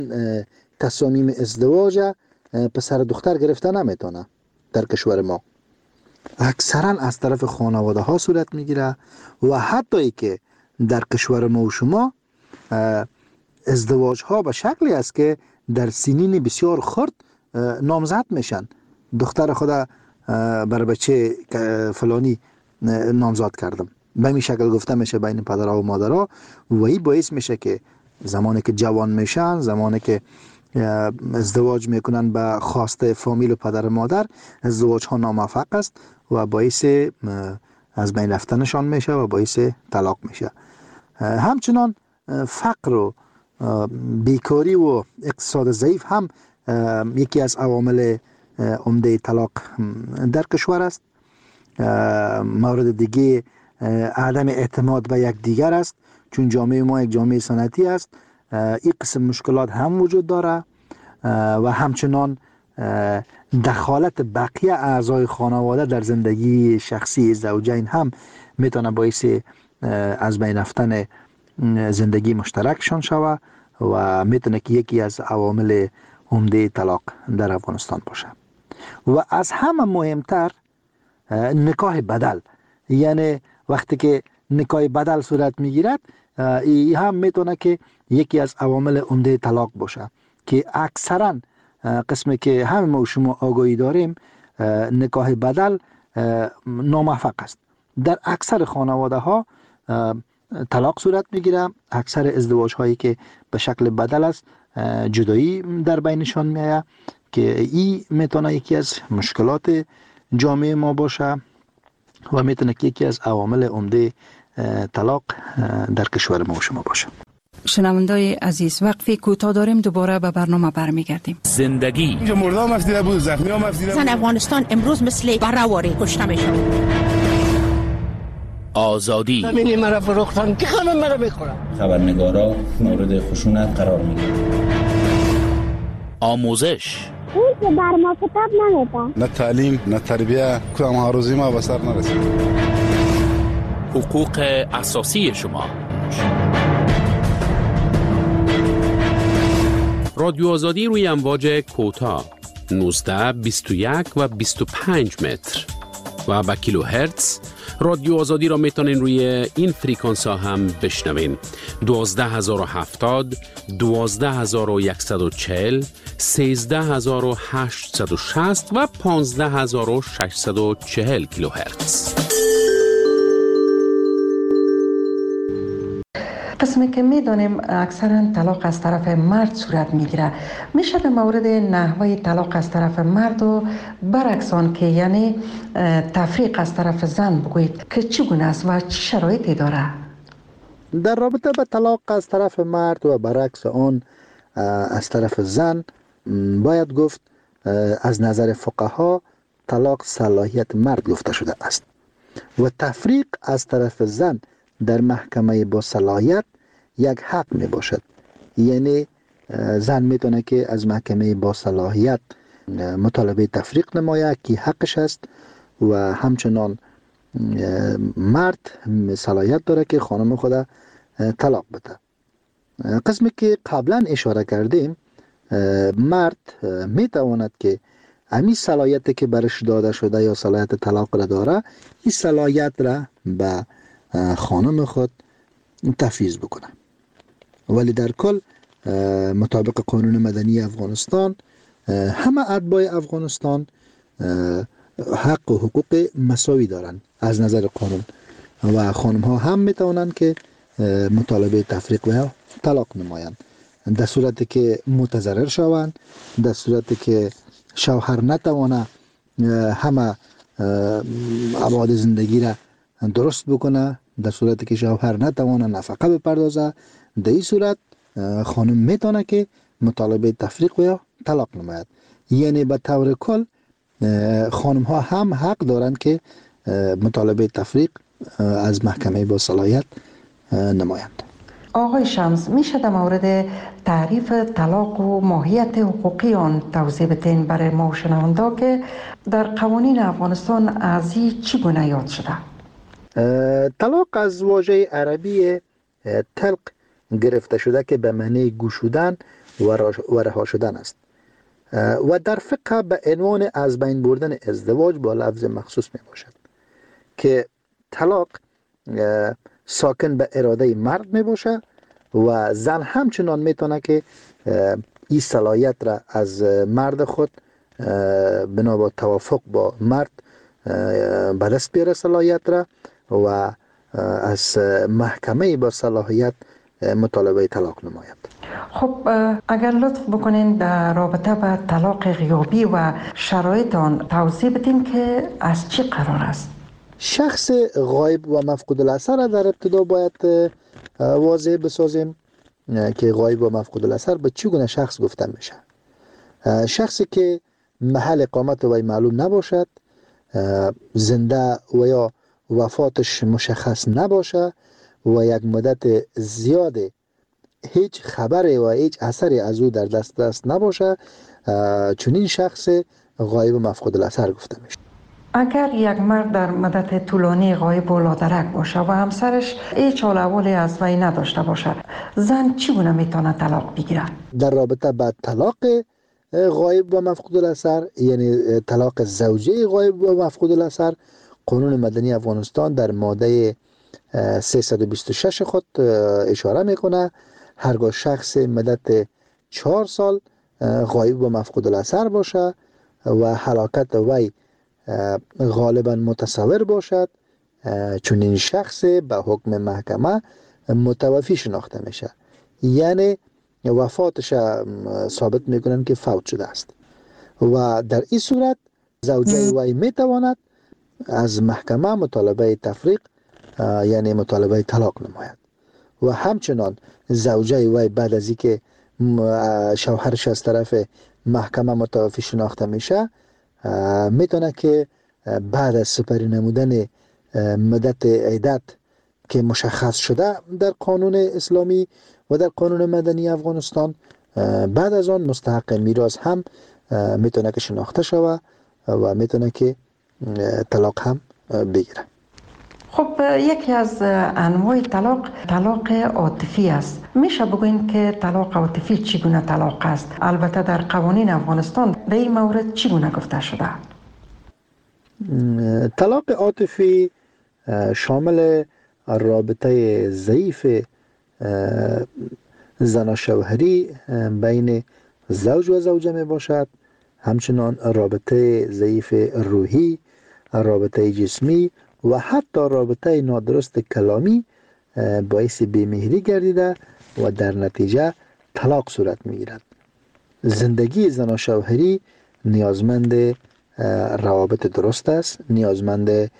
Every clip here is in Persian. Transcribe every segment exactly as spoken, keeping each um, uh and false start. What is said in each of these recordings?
تصامیم ازدواج پسر دختر گرفته نمیتونه در کشور ما. اکثرا از طرف خانواده ها صورت میگیره و حتی ای که در کشور ما و شما ازدواج ها به شکلی است که در سنین بسیار خرد نامزد میشن. دختر خدا بر بچه فلانی نامزد کردم، به این شکل گفته میشه بین پدرها و مادرها و این باعث میشه که زمانی که جوان میشن، زمانی که ازدواج میکنن به خواسته فامیل و پدر و مادر، ازدواج ها ناموفق است و باعث از بین رفتنشان میشه و باعث طلاق میشه. همچنان فقر و بیکاری و اقتصاد ضعیف هم یکی از عوامل عمده طلاق در کشور است. مورد دیگه عدم اعتماد به یک دیگر است، چون جامعه ما یک جامعه سنتی است. این قسم مشکلات هم وجود داره و همچنان دخالت بقیه اعضای خانواده در زندگی شخصی زوجین هم میتونه باعث از بین رفتن زندگی مشترکشان شوه و میتونه که یکی از عوامل عمده طلاق در افغانستان باشه. و از همه مهمتر نکاح بدل، یعنی وقتی که نکاح بدل صورت میگیرد، این هم میتونه که یکی از عوامل عمده طلاق باشه که اکثرا قسمی که همه ما و شما آگاهی داریم نکاح بدل ناموفق است. در اکثر خانواده ها طلاق صورت میگیره. اکثر ازدواج هایی که به شکل بدل است جدایی در بینشان میآید که این میتونه یکی از مشکلات جامعه ما باشه و میتونه که یکی از عوامل عمده طلاق در کشور ما و شما باشه. شنوندای عزیز، وقفی کوتاه داریم، دوباره به برنامه برمیگردیم. زندگی اینجا مردم افزیده بود، زخمی هم افزیده بود. زن افغانستان امروز مثل برهواری کشته میشه. آزادی همینی مرا فروختن که خانم مرا میخورم. خبرنگارا مورد خشونت قرار میگیرن. آموزش اون که بر ما کتاب نمیده. نه تعلیم نه تربیه، کدام ها روزی ما به سر نرسید. حقوق اساسی شما. رادیو آزادی روی امواج کوتاه نوزده، بیست و یک و بیست و پنج متر و با کیلو هرتز. رادیو آزادی را میتونین روی این فریکانس ها هم بشنوین: دوازده هزار و هفتاد، دوازده هزار و صد و چهل، سیزده هزار و هشتصد و شصت و پانزده هزار و ششصد و چهل کیلو هرتز. قسمی که میدانیم اکثرا طلاق از طرف مرد صورت میگیره، میشه در مورد نحوه طلاق از طرف مرد و برعکس آن که یعنی تفریق از طرف زن بگویید که چگونه است و چه شرایطی داره؟ در رابطه با طلاق از طرف مرد و برعکس آن از طرف زن باید گفت از نظر فقها طلاق صلاحیت مرد گفته شده است و تفریق از طرف زن در محکمه با صلاحیت یک حق می باشد. یعنی زن میتونه که از محکمه با صلاحیت مطالبه تفریق نماید که حقش است و همچنان مرد صلاحیت داره که خانم خود طلاق بده. قسمی که قبلا اشاره کردیم، مرد میتواند که امی صلاحیت که برش داده شده یا صلاحیت طلاق را داره، این صلاحیت را به خانم خود تفویض بکنه. ولی در کل مطابق قانون مدنی افغانستان همه اتباع افغانستان حق و حقوق مساوی دارند از نظر قانون و خانم ها هم میتوانند که مطالبه تفریق و طلاق نمایند در صورتی که متضرر شوند، در صورتی که شوهر نتوانه همه ابعاد زندگی را درست بکنه، در صورتی که شوهر نتوانه نفقه بپردازه، در این صورت خانم میتونه که مطالبه تفریق و یا طلاق نماید. یعنی به طور کل خانم ها هم حق دارند که مطالبه تفریق از محکمه با صلاحیت نمایند. آقای شمس، میشه در مورد تعریف طلاق و ماهیت حقوقی آن توضیح بدین برای ما و شنوندا که در قوانین افغانستان از این چگونه یاد شده؟ طلاق از واژه عربی طلق گرفته شده که به معنی گشودن و رها شدن است. و در فقه به عنوان از بین بردن ازدواج با لفظ مخصوص می باشد که طلاق ساکن به اراده مرد می باشه و زن همچنان می تونه که این صلاحیت را از مرد خود بنا با توافق با مرد به دست بیاره صلاحیت را و از محکمه با صلاحیت مطالبه طلاق نماید. خب اگر لطف بکنین در رابطه با طلاق غیابی و شرایط آن توضیح بدین که از چی قرار است؟ شخص غایب و مفقود الاثر در ابتدا باید واضح بسازیم که غایب و مفقود الاثر به چگونه شخص گفته میشه. شخصی که محل اقامت وی معلوم نباشد، زنده و یا وفاتش مشخص نباشه و یک مدت زیاد هیچ خبری و هیچ اثری از او در دست دست نباشه، چنین شخص غایب و مفقود الاثر گفته میشه. اگر یک مرد در مدت طولانی غایب و لادرک باشه و همسرش هیچ حال احوالی از وی نداشته باشه، زن چگونه میتونه طلاق بگیره؟ در رابطه با طلاق غایب و مفقود الاثر، یعنی طلاق زوجه غایب و مفقود الاثر، قانون مدنی افغانستان در ماده سیصد و بیست و شش خود اشاره میکنه هرگاه شخص مدت چهار سال غایب و مفقود الاثر باشه و هلاکت وی غالبا متصور باشد، چون این شخص به حکم محکمه متوفی شناخته میشه، یعنی وفاتش ثابت میکنن که فوت شده است و در این صورت زوجه وی میتواند از محکمه مطالبه تفریق یعنی مطالبه طلاق نماید و همچنان زوجه وی بعد از اینکه شوهرش از طرف محکمه متوفی شناخته میشه میتونه که بعد از سپری نمودن مدت عدت که مشخص شده در قانون اسلامی و در قانون مدنی افغانستان، بعد از آن مستحق میراث هم میتونه که شناخته شوه و میتونه که طلاق هم بگیره. خب یکی از انواع طلاق طلاق عاطفی است. میشه بگوین که طلاق عاطفی چگونه طلاق است؟ البته در قوانین افغانستان در این مورد چگونه گفته شده؟ طلاق عاطفی شامل رابطه ضعیف زن شوهری بین زوج و زوجه می باشد، همچنان رابطه ضعیف روحی، رابطه جسمی و حتی رابطه نادرست کلامی باعث بیمهری گردیده و در نتیجه طلاق صورت می گیرد. زندگی زن و شوهری نیازمند روابط درست است، نیازمند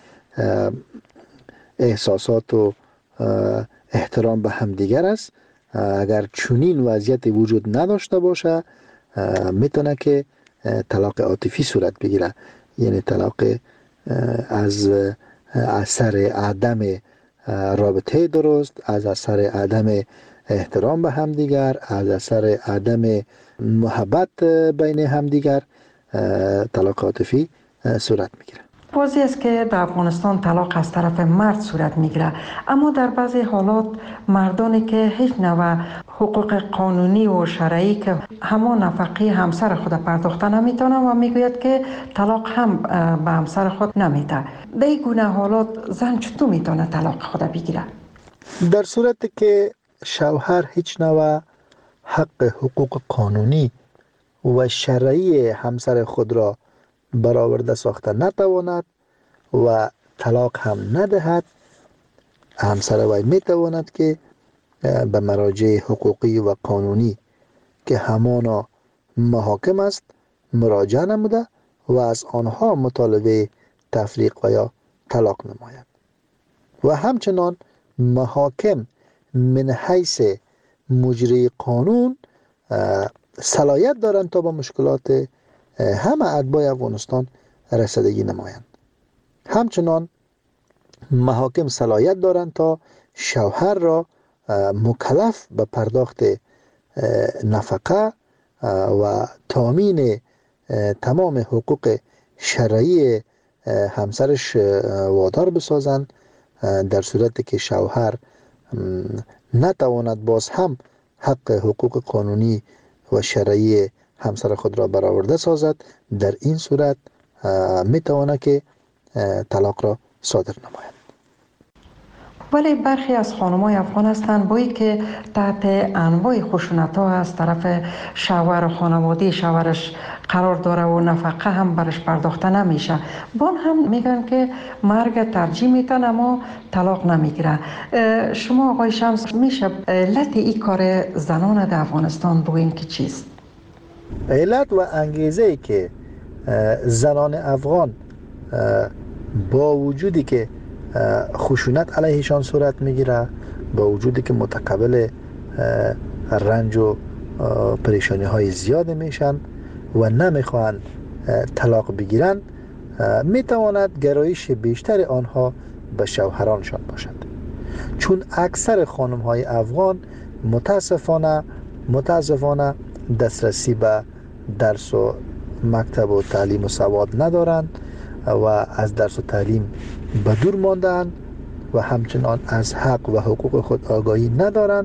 احساسات و احترام به همدیگر است. اگر چنین وضعیت وجود نداشته باشه میتونه که طلاق عاطفی صورت بگیره، یعنی طلاق از اثر عدم رابطه درست، از اثر عدم احترام به همدیگر، از اثر عدم محبت بین همدیگر طلاق عاطفی صورت میگیره. واضح است که در افغانستان طلاق از طرف مرد صورت میگیره، اما در بعضی حالات مردانی که هیچ نوع حقوق قانونی و شرعی که همان نفقه همسر خود پرداخته نمیتونه و میگوید که طلاق هم به همسر خود نمیده. در این گونه حالات زن چطور میتونه طلاق خود بگیره؟ در صورتی که شوهر هیچ نوع حق حقوق قانونی و شرعی همسر خود را برآورده ساخته نتواند و طلاق هم ندهد، همسر وی میتواند که به مراجع حقوقی و قانونی که همانا محاکم است مراجعه نموده و از آنها مطالبه تفریق و یا طلاق نماید و همچنان محاکم من حیث مجری قانون صلاحیت دارند تا با مشکلات همه اتباع افغانستان رسیدگی نمایند. همچنان محاکم صلاحیت دارند تا شوهر را مکلف به پرداخت نفقه و تامین تمام حقوق شرعی همسرش وادار بسازند، در صورتی که شوهر نتواند باز هم حق حقوق قانونی و شرعی همسر خود را برآورده سازد، در این صورت می تواند که طلاق را صادر نماید. ولی برخی از خانم‌های افغان هستند با که تحت انواع خشونت ها از طرف شوهر و خانواده شوهرش قرار داره و نفقه هم برش پرداخته نمیشه، بان هم میگن که مرگ ترجیح میتن اما طلاق نمیگیره. شما آقای شمس میشه علت این کار زنان در افغانستان بگوین که چیست؟ علت و انگیزه ای که زنان افغان با وجودی که خشونت علیهشان صورت میگیره، با وجودی که متقبل رنج و پریشانی های زیاد میشن و نمیخوان طلاق بگیرن، میتواند گرایش بیشتر آنها به شوهرانشان باشد. چون اکثر خانم های افغان متاسفانه متاسفانه دسترسی به درس و مکتب و تعلیم و سواد ندارند و از درس و تعلیم به دور ماندند و همچنان از حق و حقوق خود آگاهی ندارند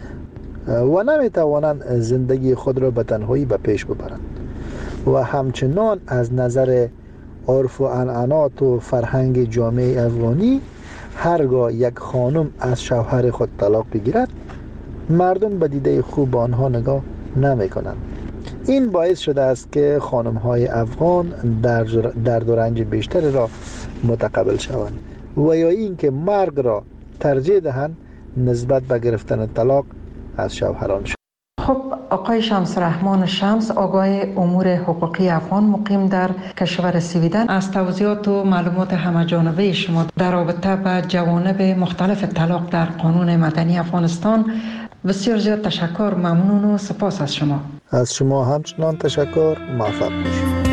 و نمیتوانند زندگی خود را به تنهایی به پیش ببرند و همچنان از نظر عرف و عنعنات و فرهنگ جامعه افغانی هرگاه یک خانم از شوهر خود طلاق بگیرد، مردم به دیده خوب آنها نگاه نمی کنند. این باعث شده است که خانم های افغان درد و رنج بیشتر را متقبل شوند و یا این که مرگ را ترجیح دهند نسبت به گرفتن طلاق از شوهرانشان. خب آقای شمس رحمان شمس، آگاه امور حقوقی افغان مقیم در کشور سویدن، از توضیحات و معلومات همه‌جانبه شما در رابطه با جوانب مختلف طلاق در قانون مدنی افغانستان بسیار زیاد تشکر، ممنون و سپاس از شما. از شما همچنان تشکر، موفق باشید.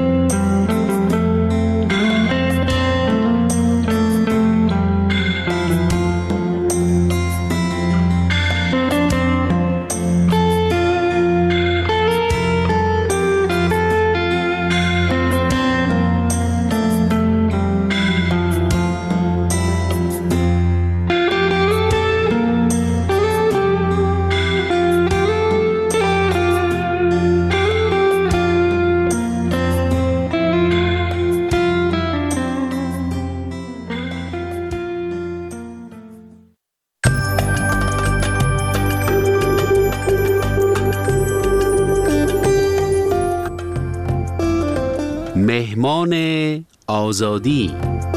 مهمان آزادی.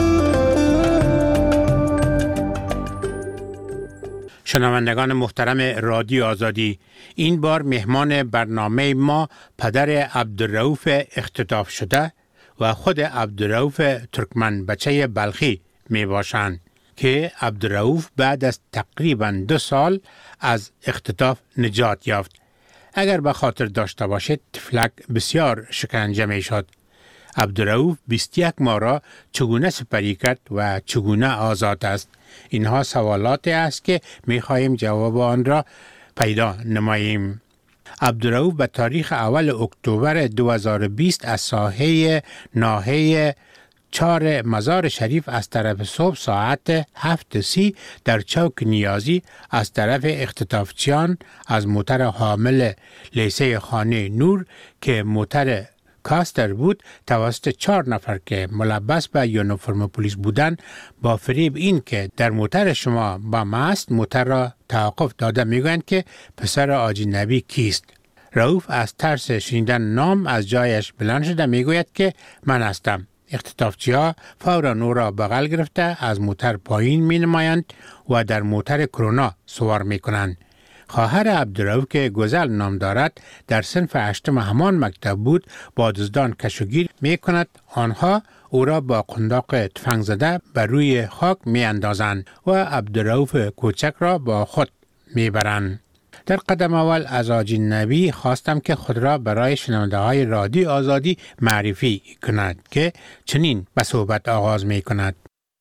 شنوندگان محترم رادیو آزادی، این بار مهمان برنامه ما پدر عبدالرؤوف اختطاف شده و خود عبدالرؤوف ترکمن بچه بلخی می باشند که عبدالرؤوف بعد از تقریباً دو سال از اختطاف نجات یافت. اگر به خاطر داشته باشید طفلک بسیار شکنجه می شد. عبدالرؤوف بیست و یک ماه را چگونه سپری کرد و چگونه آزاد است؟ اینها سوالاتی است که می خواهیم جواب آن را پیدا نماییم. عبدالرؤوف به تاریخ اول اکتبر دو هزار و بیست از ساحه ناحیه چهار مزار شریف از طرف صبح ساعت هفت سی در چوک نیازی از طرف اختطافچیان از موتر حامل لیسه خانه نور که موتر کاستر بود توسط چهار نفر که ملبس به یونیفرم پلیس بودند با فریب این که در موتر شما با ماست موتر را توقف داده میگویند که پسر حاجی نبی کیست. رؤوف از ترس شنیدن نام از جایش بلند شده میگوید که من هستم. اختطافچی‌ها فورا او را بغل گرفته از موتر پایین می نمایند و در موتر کرونا سوار می کنند. خواهر عبدالرؤوف که گزل نام دارد در صنف هشتم همان مکتب بود با دزدان کشوگیر می کند. آنها او را با قنداق تفنگ زده بر روی خاک می اندازند و عبدالرؤوف کوچک را با خود می برند. در قدم اول از حاجی نبی خواستم که خود را برای شنونده های رادیو آزادی معرفی کند که چنین به صحبت آغاز می کند.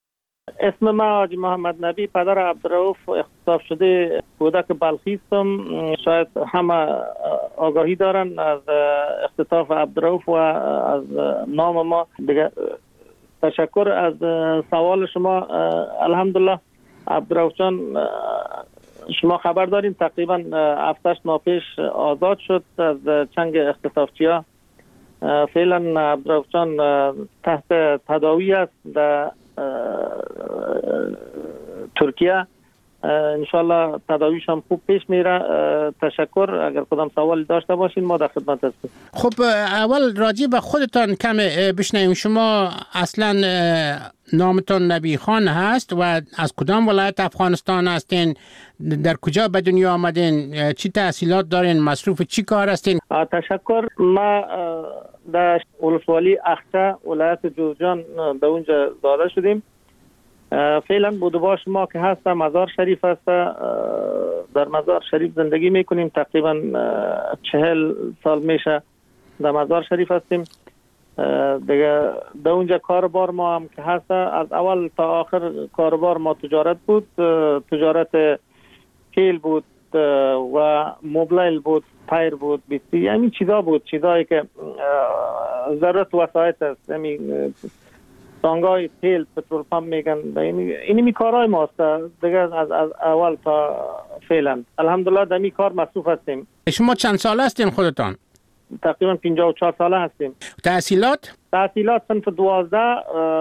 اسم من حاجی محمد نبی، پدر عبدالرؤوف اختطاف شده کودک بلخی هستم. شاید همه آگاهی دارن از اختطاف عبدالرؤوف و از نام ما دیگه. تشکر از سوال شما. الحمدلله عبدالرؤوف جان شما خبر دارین تقریبا هفتش ماه پیش آزاد شد از چنگ اختطافچی‌ها. فعلا عبدالرؤوف جان تحت تداوی است در ترکیه. انشالله تداویش هم خوب پیش میره. تشکر. اگر کدام سوال داشته باشین ما در خدمت هستیم. خب اول راجع به خودتان کم بشنویم. شما اصلا نامتان نبی خان هست و از کدام ولایت افغانستان هستین؟ در کجا به دنیا آمدین؟ چی تحصیلات دارین؟ مصروف چی کار هستین؟ تشکر. ما در ولسوالی اخچه ولایت جوزجان به اونجا زاده شدیم. فعلا بودباش ما که هست مزار شریف هست. در مزار شریف زندگی میکنیم. تقریبا چهل سال میشه در مزار شریف هستیم. دیگه در اونجا کاربار ما هم که هست از اول تا آخر کاربار ما تجارت بود. تجارت تیل بود و موبایل بود، پایر بود، بیستی، همین چیزا بود. چیزایی که ضرورت وسایت است. همین تانگای تیل، پترول پمپ میگن. اینی می کارهای ماست دیگه از, از اول تا فعلا. الحمدلله در می کار مصروف هستیم. شما چند ساله هستین خودتان؟ تقریبا پنجاه و چهار ساله هستیم. تحصیلات؟ تحصیلات صنف دوازده.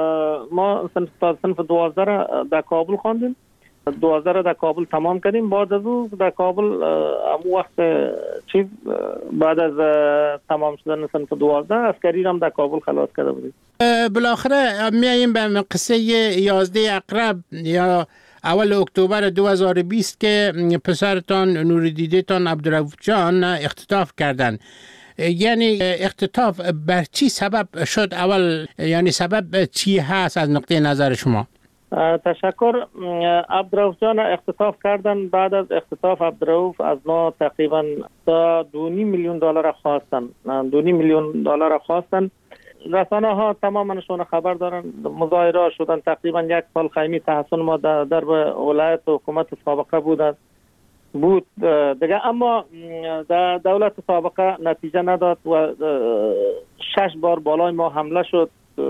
ما صنف صنف دوازده را در کابل خواندیم. دوازده را در کابل تمام کردیم. بعد از او در کابل امو وقت چیز بعد از تمام شدن صنف دوازده عسکری هم در کابل خلاص کرده بودیم. بالاخره میاییم به قصه یازده اقرب یا اول اکتبر دو هزار و بیست که پسرتان نوردیدتان عبدالرؤوف جان اختطاف کردن. یعنی اختطاف بر چی سبب شد؟ اول یعنی سبب چی هست از نقطه نظر شما؟ تشکر. عبدالرؤوف جان اختطاف کردن. بعد از اختطاف عبدالرؤوف از ما تقریبا تا دو نیم میلیون دلار خواستن. دو نیم میلیون دلار خواستن. رسانه ها تمامشون خبر دارن. مظاهره شدن. تقریبا یک سال خیمی تحصن ما در, در ولایت و حکومت سابقه بود بود دیگه. اما در دولت سابقه نتیجه نداد و شش بار بالای ما حمله شد.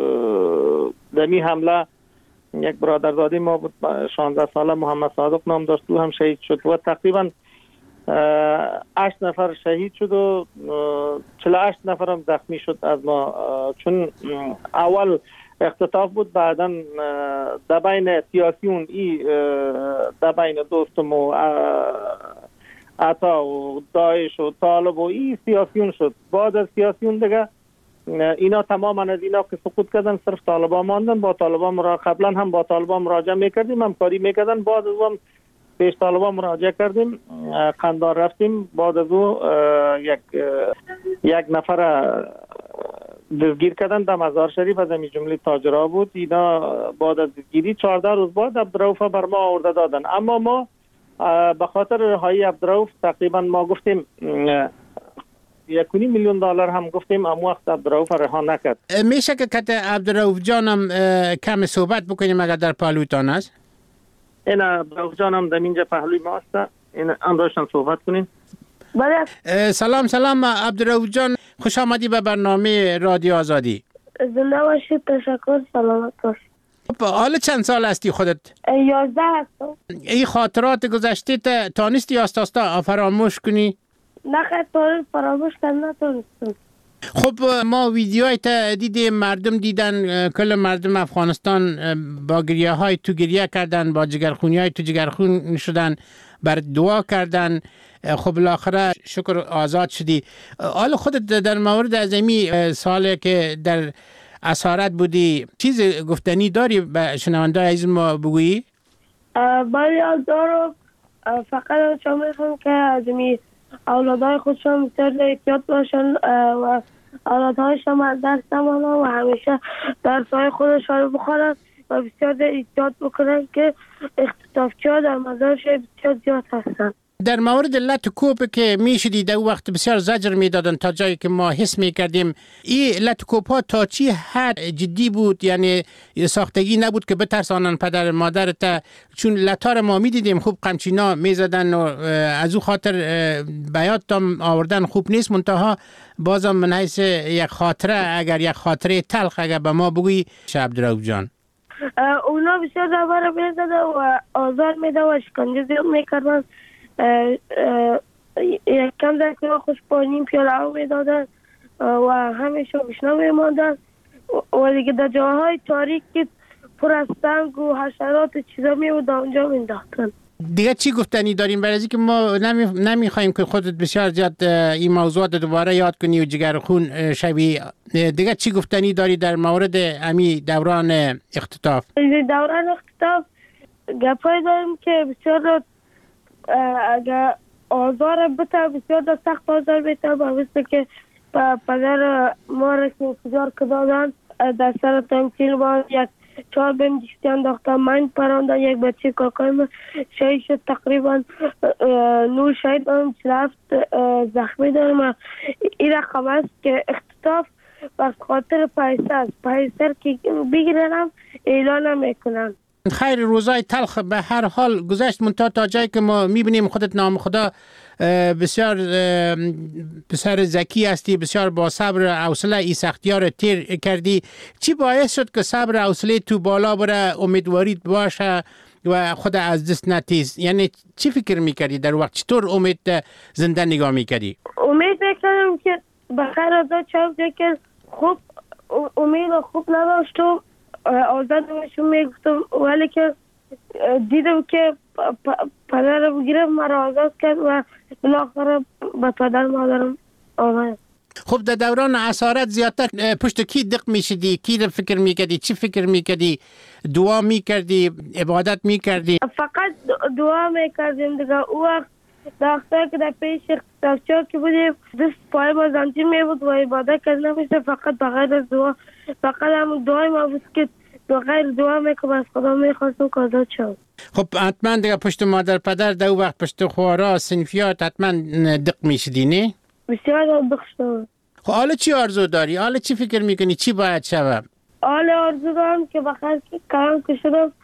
دمی حمله یک برادرزاده ما بود شانزده ساله محمد صادق نام داشت. او هم شهید شد و تقریبا هشت نفر شهید شد و چهل و هشت نفر هم زخمی شد از ما. چون اول اختطاف بود، بعدا در بین سیاسیون ای در بین دوستم و عطا و داعش و طالب و ای سیاسیون شد. بعد از سیاسیون دیگه اینا تماما از اینا که سقوط کردن صرف طالبان ماندن. با طالبان مرا قبلا هم با طالبان مراجعه میکردیم، همکاری میکردن. بعد از اون پیش طالبان مراجعه کردیم، قندار رفتیم. بعد از او یک یک نفر دستگیر کردن در مزار شریف. از همین جمله تاجرها بود. اینا بعد از دستگیری چهارده روز بعد عبدالرؤوف بر ما آورده دادن. اما ما به خاطر رهایی عبدالرؤوف تقریبا ما گفتیم یک و نیم میلیون دلار هم گفتیم، اما وقت عبدالرؤوف رها نکرد. میشه که کت عبدالرؤوف جانم کم صحبت بکنیم اگر در پهلویتان است؟ این عبدالرؤوف جانم در اینجا پهلوی ما است. این امروشان صحبت کنین. بله. سلام سلام عبدالرؤوف جان، خوش آمدی به برنامه رادیو آزادی. زنده باشید. تشکر. سلامت باشید. حالا چند سال هستی خودت؟ یازده هستم. این خاطرات گذشته تانستی آستاستا فراموش کنی؟ نه خیلی فراموش کردن نتونستم. خب ما ویدیوهای تا دیدیم، مردم دیدن، کل مردم افغانستان با گریه های تو گریه کردن، با جگرخونی های تو جگرخون شدن، بر دعا کردن. خب بالاخره شکر آزاد شدی. حالا خودت در مورد از امی سالی که در اسارت بودی چیز گفتنی داری به شنونده عزیز ما بگویی؟ بله یاد دارم. فقط چون میخوام که از امی اولادهای خودشان بسیار احتیاط باشن و اولادهایشان از درس نمانن و همیشه درسهای خودشان رو بخورن و بسیار احتیاط بکنن که اختطافچی ها در مزار شریف بسیار زیاد هستن. در مورد لط کوب که میشدی در وقت بسیار زجر میدادن تا جایی که ما حس میکردیم. این لط کوب ها تا چی حد جدی بود؟ یعنی ساختگی نبود که بترسانن پدر مادرت؟ چون لطار ما میدیدیم خوب قمچینا میزدن و از او خاطر بیاتم آوردن خوب نیست. منتها بازم من حیث یک خاطره، اگر یک خاطره تلخ اگر به ما بگویی عبدالرؤوف جان. اونا بسیار زبر میزدن و آزار میدن و شکنجه زیاد میکردن یک کم در کنار خوش با نیم پیاله آب میدادن و همیشه بشنا میماندن و دیگه در جاهای تاریک که پر از سنگ و حشرات و چیزا میبود اونجا مینداختن. دیگه چی گفتنی داریم؟ برای از اینکه ما نمی... نمیخوایم که خودت بسیار زیاد این موضوعات دوباره یاد کنی و جگر خون شوی، دیگه چی گفتنی داری در مورد امی دوران اختطاف؟ دوران اختطاف گپای داریم که بسیار اگر آزار بتا بسیار سخت آزار بتا باوسته که پدر ما را که انتظار کدادن در سر تمثیل با یک چهار بهم دیشتی انداختن من پراندن یک بچه کاکای من شهید شد تقریبا نور شهید دارم چلفت زخمی دارم. این رقم است که اختطاف و خاطر پیسه است، پیسه که بگیرنم اعلان میکنن. خیر، روزای تلخ به هر حال گذشت، منتها تا جایی که ما میبینیم خودت نام خدا بسیار بسیار ذکی هستی، بسیار با صبر و حوصله ای سختی‌ها رو تیر کردی. چی باعث شد که صبر و حوصله تو بالا بره، امیدواریت باشه و خود از دست نتیز؟ یعنی چی فکر میکردی در وقت؟ چطور امید زنده نگاه میکردی؟ امید میکردم که بخیر آزاد شد که خوب امید خوب نداشت و آزاد نمیشون میگفتم، ولی که دیدم که پدر رو بگیرم مرا آزاد کرد و بالاخره به پدر مادرم آمد. خب در دوران اسارت زیادتر پشت کی دق میشدی؟ کی رو فکر میکردی؟ چی فکر میکردی؟ دعا میکردی؟ عبادت میکردی؟ فقط دعا میکردیم دیگه. او وقت دختر که در پیش اختطافچی که بودیم دست پای با زنجیر میبود و عبادت کرد نمیشه، فقط بغیر از دعا، فقط هم دعای ما بود که بغیر دعا میکنم از خدا میخواستم که آزاد شد. خب حتما دیگه پشت مادر پدر دو وقت پشت خوارا صنفیات حتما دق میشدی نه؟ بسیار دق شد. خب حالا چی آرزو داری؟ حالا چی فکر میکنی؟ چی باید شود؟ حالا آرزو دارم که بخیر کارم که شدم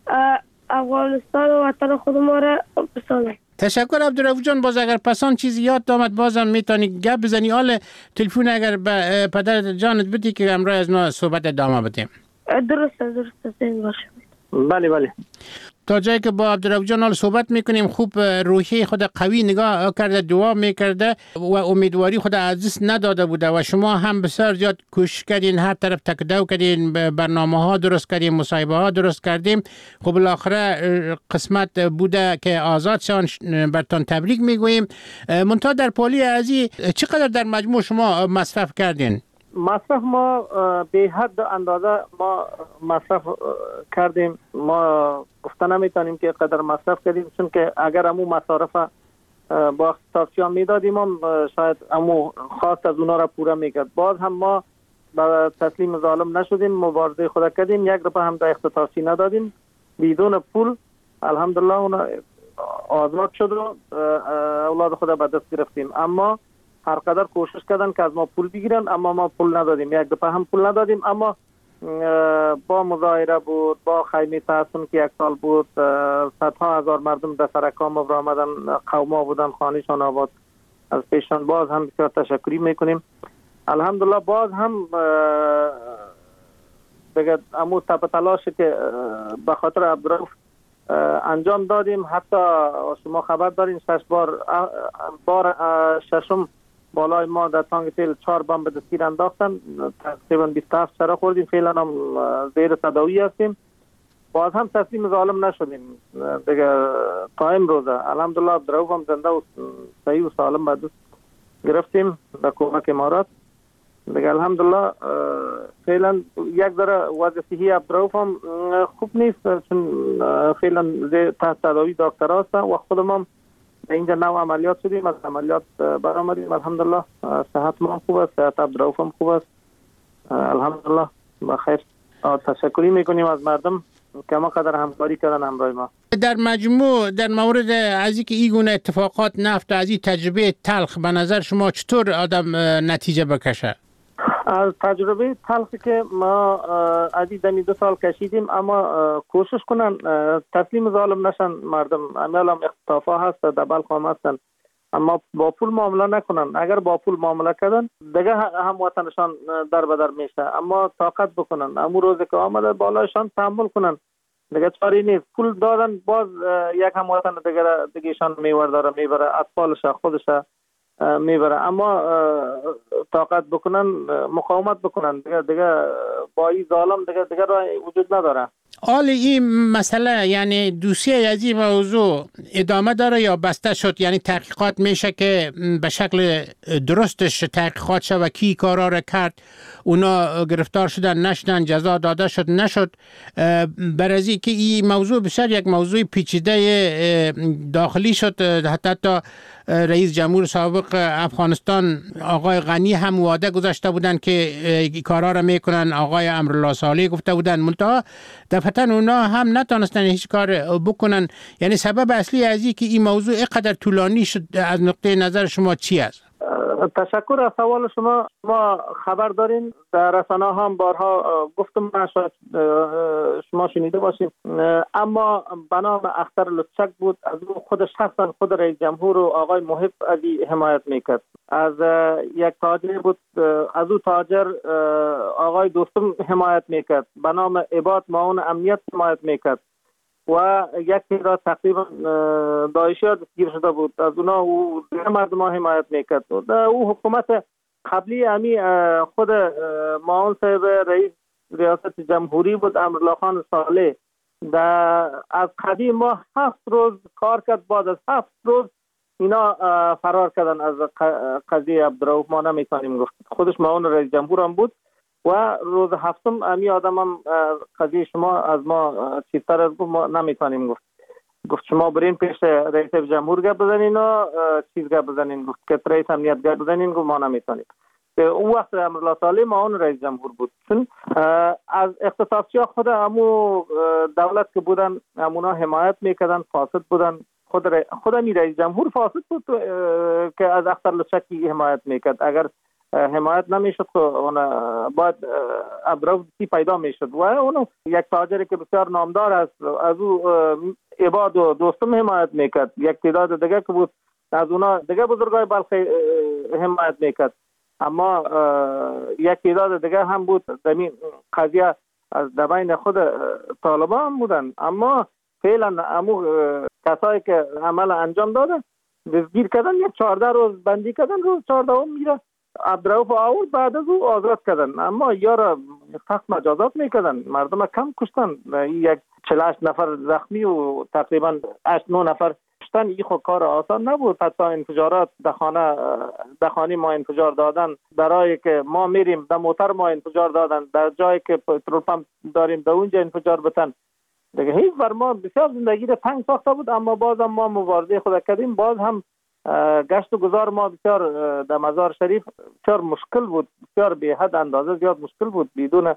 افغانستان و وطن خود ما را بسازم. تشکر عبدالرؤوف جان. باز اگر پسان چیزی یاد آمد بازم میتونی گپ بزنی. حالا تلفن اگر به پدر جانت بدی که امروز از ما صحبت ادامه بدیم. درسته درسته زنگ باشه. بله بله. تا جایی که با عبدالرؤوف جان صحبت میکنیم، خوب روحی خود قوی نگاه کرده، دعا میکرده و امیدواری خود از دست نداده بوده و شما هم بسیار زیاد کوشش کردین، هر طرف تکدو کردین، برنامه ها درست کردین، مصاحبه ها درست کردیم. خب بالاخره قسمت بوده که آزاد شان، برتان تبریک میگوییم. منتها در پالی ازی چقدر در مجموع شما مصرف کردین؟ مصرف ما به حد اندازه ما مصرف کردیم. ما گفته نمیتونیم که قدر مصرف کردیم، چون که اگر امو مصارف با اختطافچیان میدادیم هم شاید امو خواست از اونا را پوره میکرد. باز هم ما با تسلیم ظالم نشدیم، مبارزه خود کردیم، یک روپیه هم در اختطافچی ندادیم، بدون پول الحمدلله اونا آزاد شد و اولاد خود به دست گرفتیم. اما هر قدر کوشش کردن که از ما پول بگیرن، اما ما پول ندادیم، یک دفعه هم پول ندادیم. اما با مظاهره بود، با خیمه تحسن که یک سال بود، صدها هزار مردم در سرکام را آمدن، قوما بودن، خانهشان آباد از پیشان. باز هم بسیار تشکری میکنیم. الحمدلله باز هم بگه امو تپ تلاش که به خاطر عبدالرؤوف انجام دادیم. حتی شما خبر دارین شش بار بار ششم بالای ما در تانگ تیل چهار بمب به دستگیر انداختن، تقریبا بیست و هفت چرا خوردیم، فعلا هم زیر تداوی هستیم. باز هم تسلیم ظالم نشدیم دیگه تا امروزه. الحمدلله عبدالرؤوف هم زنده و صحیح و سالم به دست گرفتیم به کمک امارات دیگه. الحمدلله فعلا یک ذره وضع صحی عبدالرؤوف هم خوب نیست، چون فعلا تحت تداوی دکتر هستن و خودم هم اینجا نو عملیات شدیم، از عملیات برآمدیم. الحمدلله صحت ما خوب است، صحت عبدالرؤوف هم خوب است الحمدلله بخیر. تشکری میکنیم از مردم که ما قدر همکاری کردن همراه ما. در مجموع در مورد از اینکه این گونه اتفاقات نفت از این تجربه تلخ به نظر شما چطور آدم نتیجه بکشه؟ از تجربه تلخی که ما از این دمی دو سال کشیدیم، اما کوشش کنن تسلیم ظالم نشن مردم. امیال هم اختطافا هست در بلخ هم هستن، اما با پول معامله نکنن. اگر با پول معامله کردن دیگه هم وطنشان در بدر میشه، اما طاقت بکنن. امو روزی که آمده بالایشان تحمل کنن دیگه چاری نیست. پول دادن باز یک هموطن دیگه دیگهشان میور داره میبره، اطفالش خودش میبره. اما طاقت بکنن مقاومت بکنن دیگه دیگه با این ظالم دیگه دیگه راه وجود نداره. حال این مسئله یعنی دوسیه از این موضوع ادامه داره یا بسته شد؟ یعنی تحقیقات میشه که به شکل درستش تحقیقات شد و کی کارا را کرد، اونا گرفتار شدن نشدن، جزا داده شد نشد؟ برازی که این موضوع بسیار یک موضوع پیچیده داخلی شد. حتی تا رئیس جمهور سابق افغانستان آقای غنی هم وعده گذاشته بودن که کارا را میکنن، آقای امرالله صالح گفته بودن، منتها دفعتا اونا هم نتونستن هیچ کار بکنن. یعنی سبب اصلی از این که این موضوع اینقدر طولانی شد از نقطه نظر شما چی است؟ تشکر از سوال شما. ما خبر داریم، در رسانه هم بارها گفتم، شاید شما شنیده باشید، اما به نام اختر لطچک بود. از او خودش شخصا خود رئیس جمهور و آقای محب از حمایت میکرد. از یک تاجر بود، از او تاجر آقای دوستم حمایت میکرد، به نام عباد معاون امنیت حمایت میکرد و یک تعداد تقریبا داعشی ها دستگیر شده بود. از اونا او مردم ها حمایت میکرد. او حکومت قبلی امی خود معاون صاحب رئیس ریاست جمهوری بود، امرالله خان صالح. از قدیم ما هفت روز کار کرد، بعد از هفت روز اینا فرار کردن از قضیه عبدالرؤوف. ما نمیتونیم گفت، خودش معاون رئیس جمهور هم بود و روز هفتم امی آدم هم قضیه شما از ما چیزتر از گفت، ما نمیتونیم گفت. گفت شما برین پیش رئیس جمهور گپ بزنین و چیز گپ بزنین، گفت که رئیس امنیت گپ بزنین، گفت ما نمیتونیم. اون وقت امرالله صالح معاون رئیس جمهور بود. چون از اختصاصی ها خود امو دولت که بودن امونا حمایت میکردن، فاسد بودن. خود خود امی رئیس جمهور فاسد بود که از اختر لطچکی حمایت میکرد. اگر حمایت نمیشد که اون باید عبدالرؤوف پیدا میشد و اون یک تاجری که بسیار نامدار است، از او عباد و دوستم حمایت میکرد. یک تعداد دیگه که بود از اونا دیگه بزرگای بلخی حمایت میکرد. اما یک تعداد دیگه هم بود زمین قضیه از دبین خود طالبان هم بودن. اما فعلا امو کسایی که عمل انجام دادن دستگیر کردن، یک چهارده روز بندی کردن، روز چهارده هم میره عبدالرؤوف آورد، بعد از او آزاد کردن. اما یارا سخت مجازات میکردن، مردم کم کشتن. یک چهل و هشت نفر زخمی و تقریبا هشت نه نفر کشتن. این خود کار آسان نبود. حتی انفجارات در خانه در خانه ما انفجار دادن، برای که ما میریم در موتر ما انفجار دادن، در جایی که پترول پمپ داریم در اونجا انفجار بتن. دیگه هیچ بر ما بسیار زندگی را تنگ ساخته بود. اما باز هم ما مبارزه خود کردیم. باز هم گشت و گذار ما بسیار در مزار شریف بسیار مشکل بود، بسیار به حد اندازه زیاد مشکل بود. بدون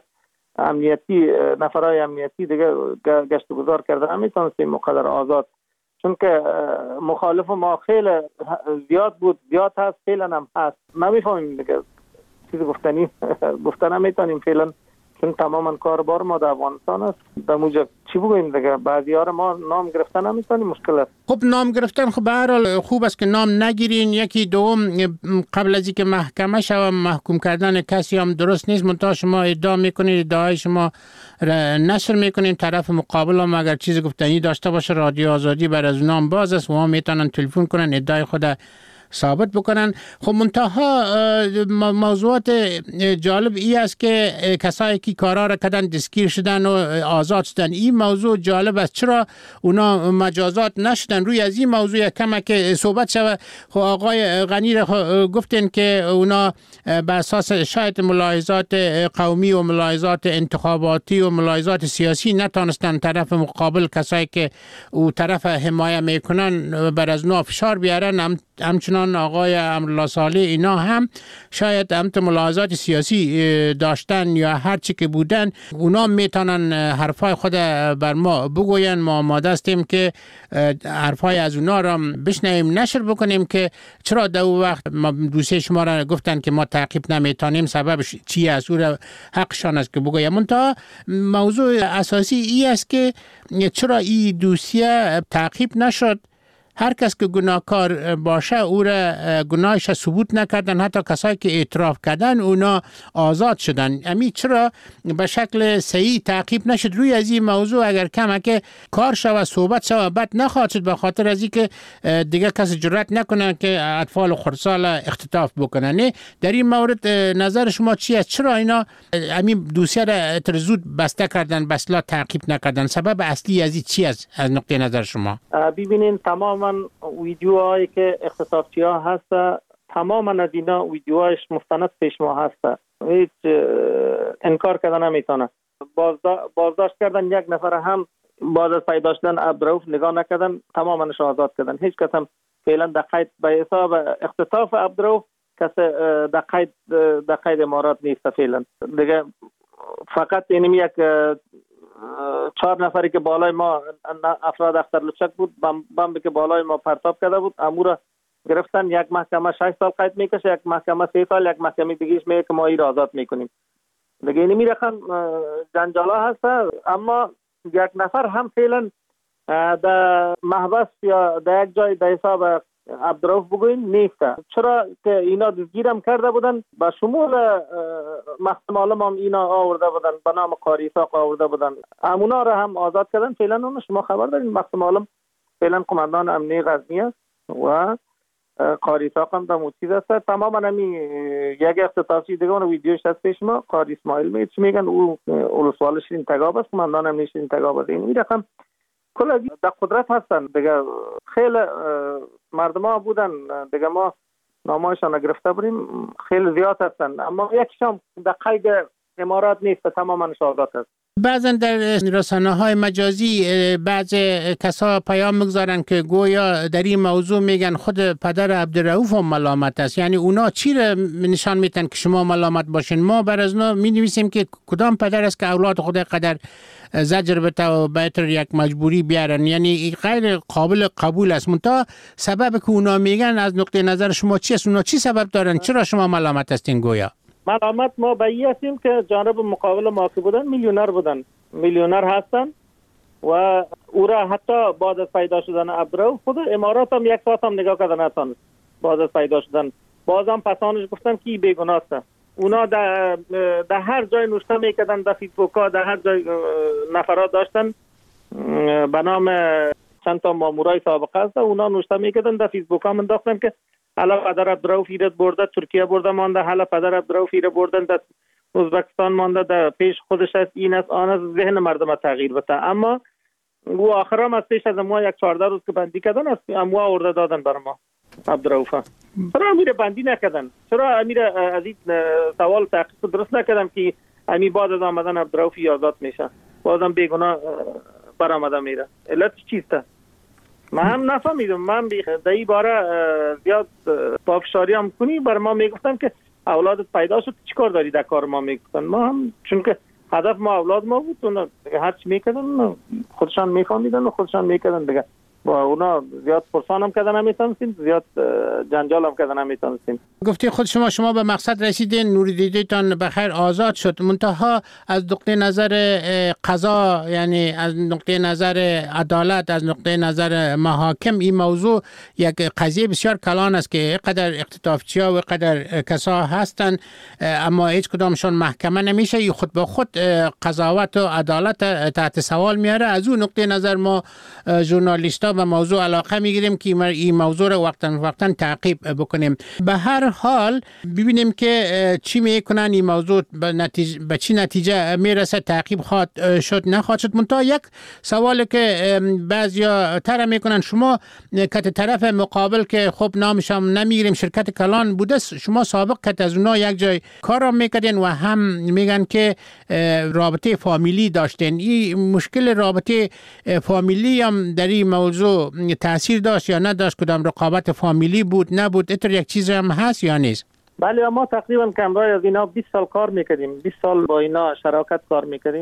امنیتی نفرای امنیتی دیگه گشت و گذار کردن نمیتونستیم مقدر آزاد، چون که مخالف ما خیلی زیاد بود، زیاد هست، فعلا هم هست. نمیفهمیم دیگه چیزی گفتنی گفتن نمیتونیم فعلا، چون تماما کاربار ما در افغانستان است. در موجب چی بگوییم دیگه، بعضی ها ما نام گرفتن نمیتونیم، مشکل است. خب نام گرفتن خب به هر حال خوب است که نام نگیرین. یکی دوم قبل از اینکه محکمه شوه محکوم کردن کسی هم درست نیست. منتها شما ادعا میکنید، ادعای شما نشر میکنین، طرف مقابل هم اگر چیز گفتنی داشته باشه رادیو آزادی بر از نام باز است و هم میتونن تلفن کنن ادعای خود ثابت بکنن. خب منتها موضوعات جالب ای است که کسایی که کارا را کردن دستگیر شدن و آزاد شدن. این موضوع جالب است، چرا اونا مجازات نشدن؟ روی از این موضوع کمه که صحبت شود. خب آقای غنی را گفتن که اونا به اساس شاید ملاحظات قومی و ملاحظات انتخاباتی و ملاحظات سیاسی نتونستن طرف مقابل، کسایی که او طرف حمایت میکنن، بر از نو فشار بیارن. هم همچنان آقای امرالله صالح اینا هم شاید همت ملاحظات سیاسی داشتن یا هر چی که بودن، اونا میتونن حرفای خود بر ما بگوین. ما آماده هستیم که حرفای از اونا را بشنویم، نشر بکنیم که چرا در اون وقت دوسیه شما را گفتن که ما تعقیب نمیتونیم، سببش چی است، او را حقشان است که بگویم. منتها موضوع اساسی ای است که چرا این دوسیه تعقیب نشد هر کس که گناهکار باشه او را گناهش ثبوت نکردن، حتی کسایی که اعتراف کردن اونا آزاد شدن. امی چرا به شکل صحیح تعقیب نشد روی از این موضوع؟ اگر کمک کار شود صحبت شود بد نخواهد شد، به خاطر از اینکه دیگه کسی جرئت نکنه که اطفال خردسال اختطاف بکنن. نه در این مورد نظر شما چی است؟ چرا اینا همین دوسیه را زود بسته کردن، بسلا تعقیب نکردن؟ سبب اصلی از این چی است از نقطه نظر شما؟ ببینین تماما ویدیوهایی که اختطافچی ها هست، تماما از اینا ویدیوهایش مستند پیش ما هست، هیچ انکار کردن نمیتونه. بازداشت کردن یک نفر هم بعد از پیدا شدن عبدالرؤوف نگاه نکردن، تماما آزاد کردن. هیچ کس هم فعلا در قید به حساب اختطاف عبدالرؤوف کس در قید در قید امارات نیست فعلا دیگه. فقط اینم یک چهار نفری که بالای ما افراد اختر لچک بود، بمبی که بالای ما پرتاب کرده بود، امور گرفتن. یک محکمه شش سال قید میکشه، یک محکمه سه سال، یک محکمه دیگهش میگه که ما این را آزاد میکنیم دیگه. اینمی رقم جنجالا هست. اما یک نفر هم فعلا در محبس یا در یک جای در حساب عبدالرؤوف بگوین نیست. چرا که اینا دزگیرم کرده بودن، با شمول محکمه عالم هم اینا آورده بودن، به نام قاری اسحاق آورده بودن، همونا را هم آزاد کردن. فعلا اون شما خبر دارین محکمه عالم فعلا قماندان امنیه غزنی است و قاری اسحاق هم در موچیز است. تماما نمی یک اختطافچی دیگه اون ویدیوش هست پیش ما، قاری اسماعیل می چی میگن، او اولسوال شیرین تگاب است، قماندان امنیه شیرین تگاب است. این رقم کل در قدرت هستن دیگه. خیلی مردم ها بودن دیگه، ما نامایشان گرفته بریم، خیلی زیاد هستن، اما یکیشان در قید امارات نیست، تماما آزاد است. بعضا در رسانه های مجازی بعض کسا پیام میگذارن که گویا در این موضوع میگن خود پدر عبدالرؤوف هم ملامت است. یعنی اونا چی را نشان میتن که شما ملامت باشین؟ ما بر از اونا می نویسیم که کدام پدر است که اولاد خود قدر زجر بده و بهتر یک مجبوری بیارن. یعنی غیر قابل قبول است. منتها سبب که اونا میگن از نقطه نظر شما چی است؟ اونا چی سبب دارن؟ چرا شما ملامت هستین گویا؟ ملامت ما به این هستیم که جانب مقابل ما که بودن میلیونر بودن، میلیونر هستن و او را حتی بعد از پیدا شدن عبدالرؤوف خود امارات هم یک ساعت هم نگاه کردن نتونست. بعد از پیدا شدن بازم پسانش گفتن که بیگناه است. اونا در, در هر جای نوشته میکردن، در فیسبوک ها در هر جای نفرات داشتن به نام چند تا مامورای سابقه است، اونا نوشته میکردن در فیسبوک ها منداختن که حالا پدر عبدالرؤوف ایراد برده ترکیه برده مانده، حالا پدر عبدالرؤوف ایراد بردن در ازبکستان مانده، در پیش خودش است، این است آن است، ذهن مردم تغییر بده. اما او آخر هم از پیش از ما یک چهارده روز که بندی کردن است، اموا آورده دادن بر ما عبدالرؤوف. چرا امیر بندی نکردن؟ چرا امیر از این سوال تحقیق درست نکردن که امیر بعد از آمدن عبدالرؤوف آزاد میشه، بازم بیگناه برآمده میره؟ علت چیست؟ من هم نفهمیدم. من در این باره زیاد پافشاری هم کنی بر ما میگفتن که اولادت پیدا شد چیکار داری در کار ما میگفتن. ما هم چون که هدف ما اولاد ما بود، اونا هر چی میکردن خودشان میفهمیدن و خودشان میکردن دیگه. با اونا زیاد پرسان هم کردن نمیتونستیم، زیاد جنجال هم کردن نمیتونستیم. گفتی خود شما شما به مقصد رسیدین، نوری دیدیتان بخیر آزاد شد. منتها از نقطه نظر قضا، یعنی از نقطه نظر عدالت، از نقطه نظر محاکم، این موضوع یک قضیه بسیار کلان است که قدر اختطافچی ها و قدر کسا هستن اما هیچ کدامشون محکمه نمیشه. خود به خود قضاوت و عدالت تحت سوال میاره. از اون نقطه نظر ما ژورنالیستا و موضوع علاقه میگیریم که این موضوع رو وقتا وقتا تعقیب بکنیم. به هر حال ببینیم که چی میکنن، این موضوع به نتیجه به چی نتیجه میرسه، تعقیب خواهد شد نخواهد شد. منتها یک سوالی که بعضیا طرح میکنن، شما که طرف مقابل که خب نامش هم نمیگیریم شرکت کلان بوده، شما سابق که از اونها یک جای کار هم میکردین و هم میگن که رابطه فامیلی داشتین. این مشکل رابطه فامیلی هم در این موضوع تاثیر داشت یا نداشت؟ کدام رقابت فامیلی بود نبود؟ اتر یک چیز هم هست یا نیست؟ بله، ما تقریبا کمرای از اینا بیست سال کار میکردیم، بیست سال با اینا شراکت کار میکردیم.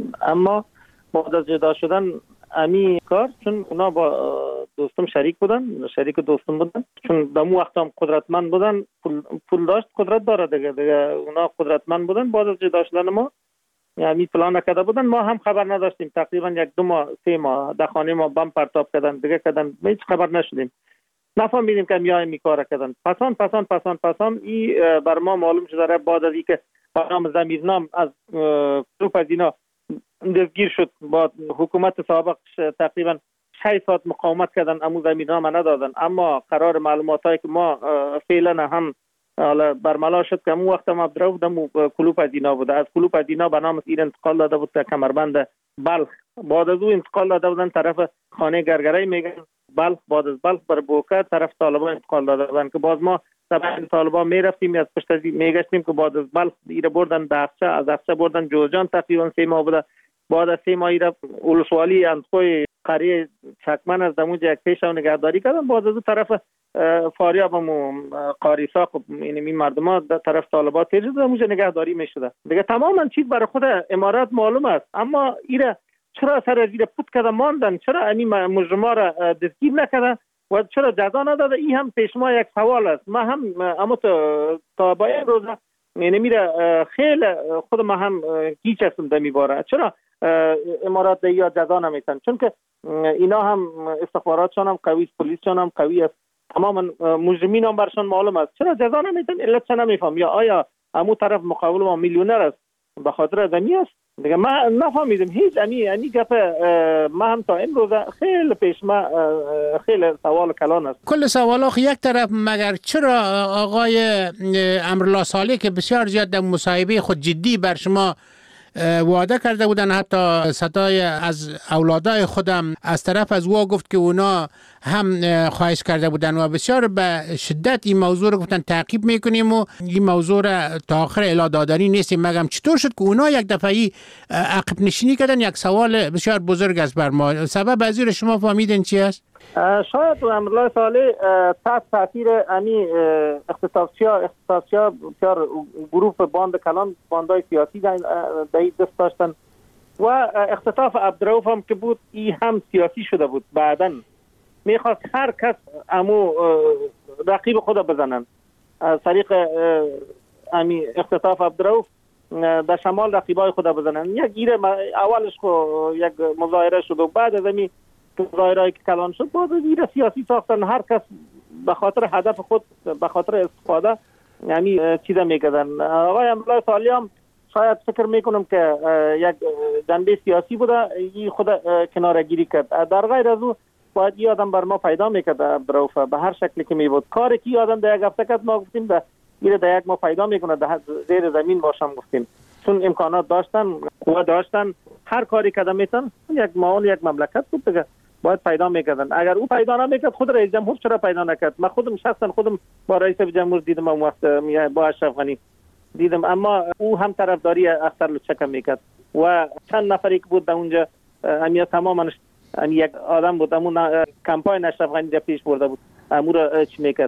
اما بعد از جدا شدن امی کار، چون اونا با دوستم شریک بودن، شریک دوستم بودن، چون دمو وقت هم قدرتمند بودن، پول, پول داشت، قدرت داره دیگه دیگه اونا قدرتمند بودن. بعد از جدا شدن ما یعنی پلان نکرده بودن، ما هم خبر نداشتیم. تقریبا یک دو ماه سه ماه در خانه ما بم پرتاب کردن دیگه کردن، هیچ خبر نشدیم، نفهمیدیم که میای می کار کردن. پسان پسان پسان پسان ای بر ما معلوم شده بعد از اینکه نام ضمیرنام از گروپ از اینا دستگیر شد، با حکومت سابقش تقریبا شش ساعت مقاومت کردن، امو ضمیرنامه ندادن. اما قرار معلوماتی که ما فعلا هم حالا برملا شد که امو وقت ما عبدالرؤوف دمو کلوپ از اینا بوده، از کلوپ از اینا به نام ایر انتقال داده بود که کمربند بلخ. بعد از او انتقال داده بودن طرف خانه گرگرای میگن بلخ. بعد از بلخ بر بوکه طرف طالبان انتقال داده بودن که باز ما طبعا طالبان میرفتیم از پشت از میگشتیم که بعد از بلخ ایره بردن به افشا، از افشا بردن جوزجان، تقریبا سه ماه بوده. بعد از سه ماه ایره اولسوالی اندخوی قریه چکمن از دموج یک پیش و نگهداری کردن. بعد از طرف فاریاب و قاری ساق این مردم ها در طرف طالبات تیز شده، اونجا نگهداری میشده دیگه. تماما چیز برای خود امارات معلوم است، اما ایره چرا سر زیر پوت کرده ماندن؟ چرا این مجرما را دستگیر نکردن و چرا جزا نداده؟ این هم پیش ما یک سوال است. ما هم اما تا با این روزه یعنی میره خیلی خود ما هم گیج هستم در میباره چرا امارات در یا جزا نمیتن، چون که اینا هم استخباراتشان هم قوی است، پلیسشان هم قوی است، تماما مجرمین هم برشان معلوم است. چرا جزا نمیتن؟ علت چه نمیفهم؟ یا آیا همون طرف مقابل ما میلیونر است به خاطر ادمی است؟ دیگه ما نفهمیدم هیچ. انی انی گپ ما هم تا این روزه خیلی پیش ما خیلی سوال کلان است. کل سوال آخه یک طرف، مگر چرا آقای امرالله صالح که بسیار زیاد در مصاحبه خود جدی بر شما وعده کرده بودن، حتی صدای از اولادای خودم از طرف از او گفت که اونا هم خواهش کرده بودن و بسیار به شدت این موضوع رو گفتن تعقیب میکنیم و این موضوع رو تا آخر اعلام دادنی نیستیم. مگم چطور شد که اونا یک دفعه عقب نشینی کردن؟ یک سوال بسیار بزرگ است بر ما. سبب از این شما فهمیدین چی است؟ شاید امرالله صالح تحت تاثیر امی اختصاصیا اختصاصیا بسیار گروه باند کلان، باندای سیاسی در دست داشتن و اختطاف عبدالرؤوف هم که بود ای هم سیاسی شده بود. بعداً میخواست هر کس امو رقیب خود بزنن. از طریق امی اختطاف عبدالرؤوف در شمال رقیبای خود بزنن. یک گیره اولش خو یک مظاهره شد و بعد از امی ظاهرایی که کلان شد بعد دیگه سیاسی ساختن. هر کس به خاطر هدف خود، به خاطر استفاده یعنی چیزا میکردن. آقای امرالله صالح هم شاید فکر میکنم که یک جنبه سیاسی بوده، این خود کنارگیری کرد. در غیر از او باید این آدم بر ما پیدا میکرد عبدالرؤوف به هر شکلی که میبود. کاری که آدم در یک هفته کرد ما گفتیم ده این در یک ما پیدا میکنه، در زیر زمین باشم گفتیم، چون امکانات داشتن، قوه داشتن، هر کاری کردن میتن. یک معاون یک مملکت بود دیگه، باید پیدا میکردن. اگر او پیدا نمیکرد خود رئیس جمهور چرا پیدا نکرد؟ من خودم شخصا خودم با رئیس جمهور دیدم، اون وقت با اشرف غنی دیدم، اما او هم طرفداری اختر لچک میکرد و چند نفری که بود در اونجا همین تماما یک آدم بود، همون کمپاین اشرف غنی در پیش برده بود، امور را چی میکرد؟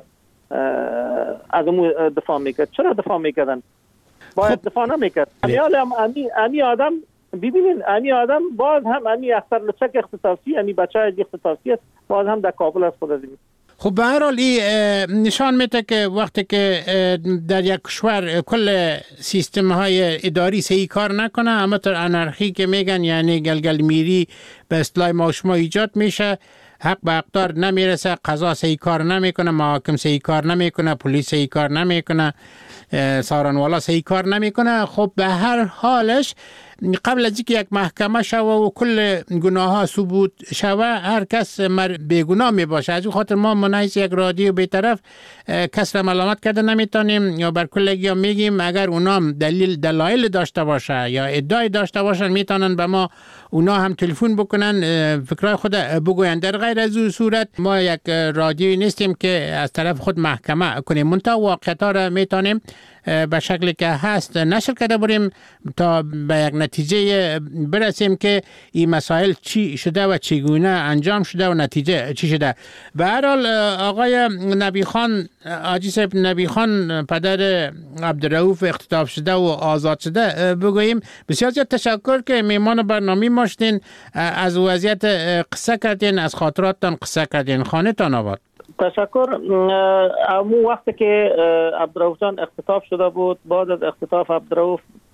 از امور دفاع میکرد. چرا دفاع میکردن؟ باید دفاع نمیکرد. امی امی آدم ببینین، امی آدم باز هم امی اختر لچک اختصاصی، امی بچه های اختصاصی است، باز هم در کابل است خود از این. خب به هر حال این نشان میده که وقتی که در یک کشور کل سیستم های اداری صحیح کار نکنه، اما تر انارخی که میگن یعنی گلگل میری به اصطلاح ما شما ایجاد میشه، حق به اقدار نمیرسه، قضا صحیح کار نمیکنه، محاکم صحیح کار نمیکنه، پلیس صحیح کار نمیکنه، سارنوالا صحیح کار نمیکنه. خب به هر حالش قبل از اینکه یک محکمه شوه و کل گناه ها ثبوت شوه، هر کس بیگناه می باشه. از این خاطر ما منحیث یک رادیو بی‌طرف کس را ملامت کرده نمیتونیم یا بر کلگی ها میگیم اگر اونام دلیل دلایل داشته باشه یا ادعای داشته باشن میتونن به ما اونا هم تلفن بکنن، فکرای خود بگوین. در غیر از اون صورت ما یک رادیویی نیستیم که از طرف خود محکمه کنیم، منتها واقعیت ها را میتونیم به شکلی که هست نشر کرده بریم تا به یک نتیجه برسیم که این مسائل چی شده و چگونه انجام شده و نتیجه چی شده. به هر حال آقای نبی خان، حاجی صاحب نبی خان، پدر عبدالرؤوف اختطاف شده و آزاد شده، بگوییم بسیار زیاد تشکر که میمان برنامه ما شدین، از وضعیت قصه کردین، از خاطراتتان قصه کردین. خانه تان آباد. تشکر. امو وقتی که عبدالرؤوف جان اختطاف شده بود، بعد از اختطاف عبدالرؤوف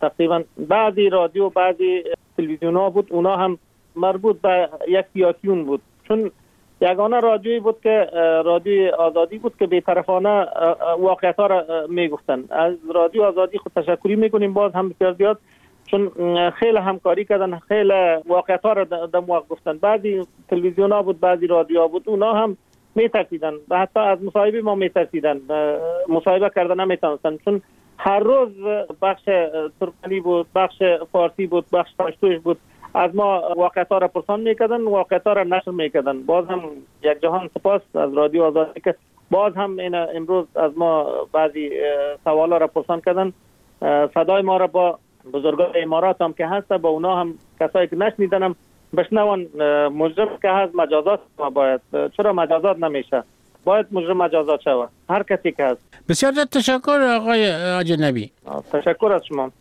تقریبا بعضی رادیو بعضی تلویزیون ها بود، اونا هم مربوط به یک سیاسیون بود، چون یگانه رادیویی بود که رادیوی آزادی بود که بی‌طرفانه واقعیت ها را میگفتن. از رادیو آزادی خود تشکری میکنیم باز هم بسیار زیاد، چون خیلی همکاری کردن، خیلی واقعیت ها را در موقع گفتن. بعضی تلویزیون ها بود، بعضی رادیو ها بود، اونا هم میترسیدن و حتی از مصاحبه ما میترسیدن، مصاحبه کردن نمیتونستن، چون هر روز بخش ترکمنی بود، بخش فارسی بود، بخش پشتوش بود، از ما واقعیت ها را پرسان میکردن، واقعیت ها را نشر میکردن. باز هم یک جهان سپاس از رادیو آزادی که باز هم این امروز از ما بعضی سوالا را پرسان کردن. صدای ما را با بزرگان امارات هم که هست با اونا هم کسایی که نشنیدن هم بشنون. مجرم که هست مجازات ما باید، چرا مجازات نمیشه؟ باید مجرم مجازات شود، هر کسی که هست. بسیار تشکر آقای اجنبی. تشکر از شما.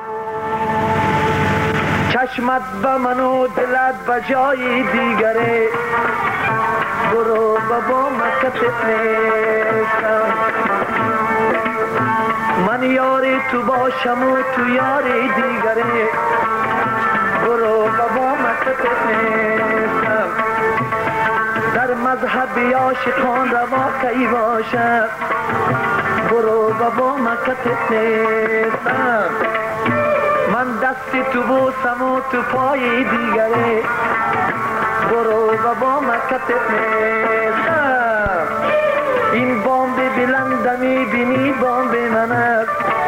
چشمت به من و دلت به جای دیگره، برو بابا مکتت نیستم، من یاری تو باشم و تو یاری دیگره، برو بابا مکتت نیستم، در مذهب عاشقان روا کی باشم، برو بابا مکتت نیستم، من دستی تو بوسم و تو پای دیگره، برو بابا مکتت نیستم، این بامب بلند میبینی بامب من است،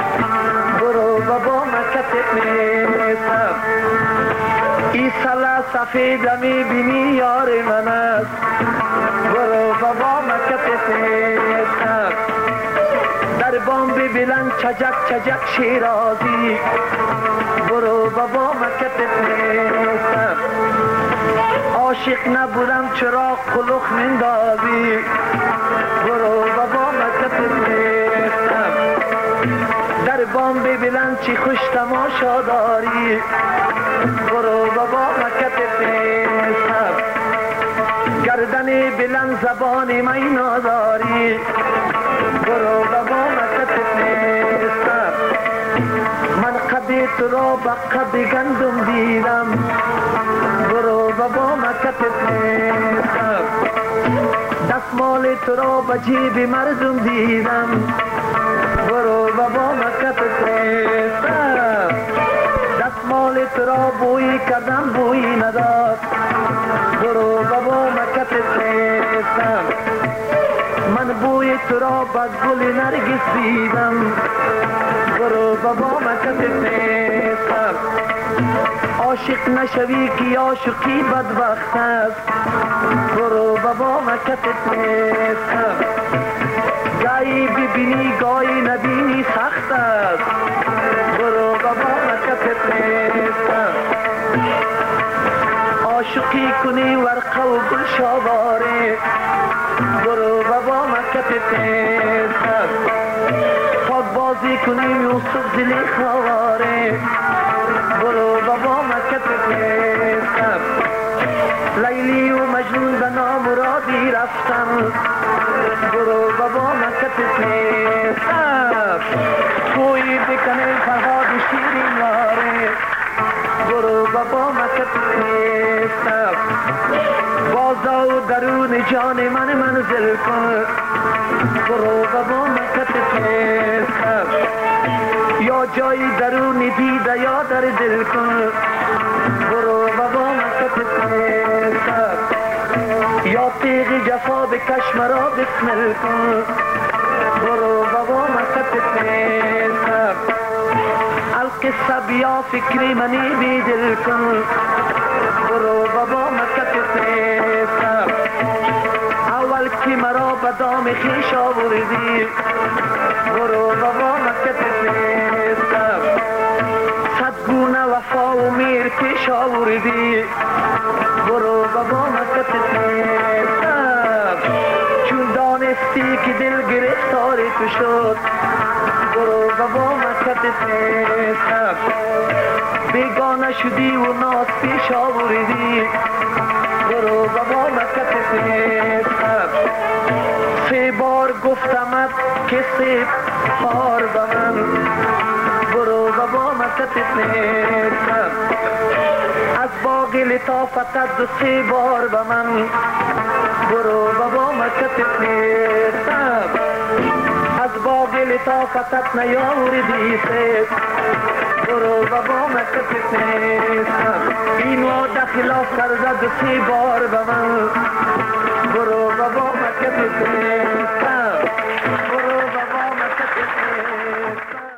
برو بابا مکتت نیستم، این سلا سفید میبینی یار من است، برو بابا مکتت نیستم، در بامب بلند چجک چجک شیرازی، برو بابا مکتت نیستم، عاشق نبودم چرا قلوخ مندازی، برو بابا مکتت نیستم، در بامب بلند چی خوش تماشا داری، برو بابا مکتت نیستم، گردن بلند زبان مینا داری، برو بابا مکتت نیستم، من قدی تو را به قد گندم دیدم، برو بابا مکتت نیستم، دستمال تو را به جیب مردم دیدم، برو بابا مکتت نیستم، دستمال تو را بوی کردم بوی نداد، برو بابا مکتت نیستم، من بوی تو را به گل نرگس دیدم، برو بابا مکتت نیستم، عاشق نشوی که عاشقی بدبخت است، برو بابا مکتت نیستم، گاهی ببینی گاهی نبینی سخت است، برو بابا مکتت نیستم، عاشقی کنی ورقه و گل شاواره، برو بابا مکتت نیستم، پاک بازی کنی یوسف زلی خواره، برو بابا مکتت نیستم، لیلی و مجنون به نامرادی رفتم، برو بابا مکتت نیستم، کوی بکنه فرهاد شیرین واره، برو بابا مکتت نیستم، بازا و درون جان من منزل کن، برو بابا مکتت نیستم، یا جایی درون دیده یا در دل کن، برو بابا مکتت نیستم، یا تیغ جفا بکش مرا بسمل کن، برو بابا مکتت نیستم، القصه بیا فکری منی بی دل کن، برو بابا مکتت نیستم، اول که مرا به دام خویش آوردی، برو بابا مکتت نیستم، صد گونه وفا و میر پیش آوردی، برو بابا مکتت نیستم، چون دانستی که دل گرفتار تو شد، برو بابا مکتت نیستم، بیگانه شدی و ناز پیش آوردی، برو بابا مکتت نیستم، سه بار گفتمت که سه بار به من، برو بابا مکتت مملکتت نیستم از باغ لطافتت دو سه بار به من برو بابا مملکتت نیستم از باغ لطافتت نیاوردی سید برو بابا مملکتت نیستم این وعده خلاف کرده دو سه بار به من برو بابا مملکتت نیستم